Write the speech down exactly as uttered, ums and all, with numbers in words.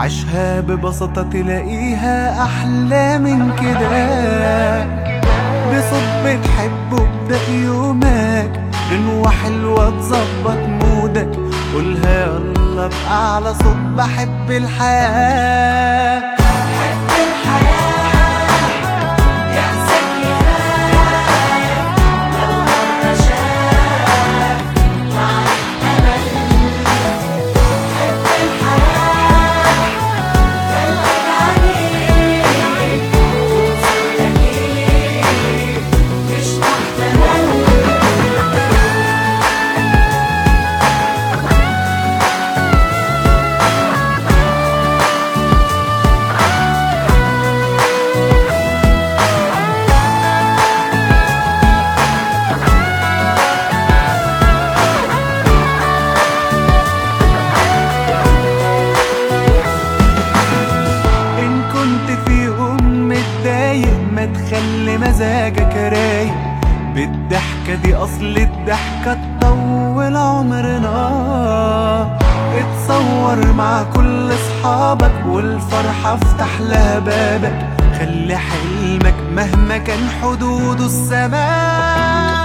عيشها ببساطة تلاقيها أحلى من كده. بصوت بتحبه ابدأ يومك، غنوة حلوة تظبط مودك، قولها يلا بأعلى صوت بحب الحياة. ما تخلي مزاجك رايق بالضحكة دي، أصل الضحكة تطول عمرنا. اتصور مع كل اصحابك والفرحة افتح لها بابك، خلي حلمك مهما كان حدوده السماء.